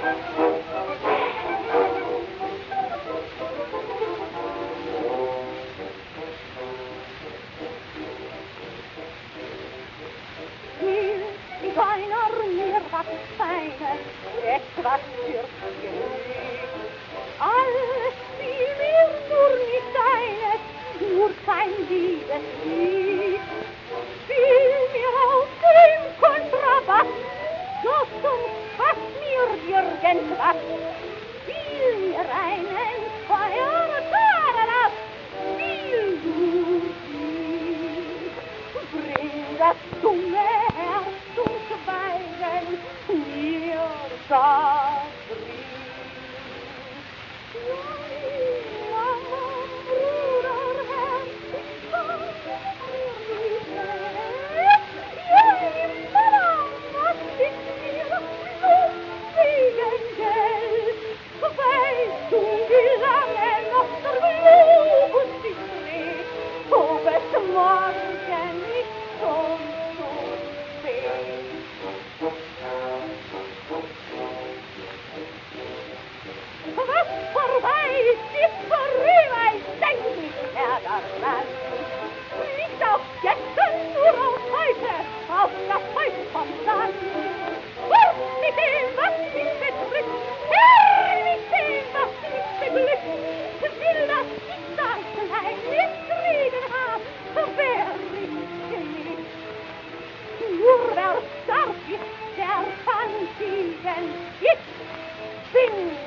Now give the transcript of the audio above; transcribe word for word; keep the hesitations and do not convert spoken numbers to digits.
Keiner mir was Feines, etwas für Gemüt. Alles fiel mir nur nicht eines, nur kein Liebeslied. Fiel mir aus dem Kontrabass, so zum Fass mir irgendwas. Fiel mir einen Feuertaras, fiel nur die. Bring das dumme Herz zum Schweigen, mir das Ried. Mama, Bruder, Herz, ich kann mir nicht mehr. Ja, Mama, was ist mir noch wegen Geld? Weißt du, wie lange noch der Globus sich dreht, ob es morgen nicht schon so spät? Was vorbei ist, ist vorüber, ich denk nicht mehr daran. Nicht auf gestern, nur auf heute, auf das Heute vom Dann. Fort mit dem, was mich bedrückt, her mit dem, was mich beglückt. Will das Schicksalsleid nicht Frieden haben, wer ich nicht. Nur wer stark ist, der kann siegen. Ich bin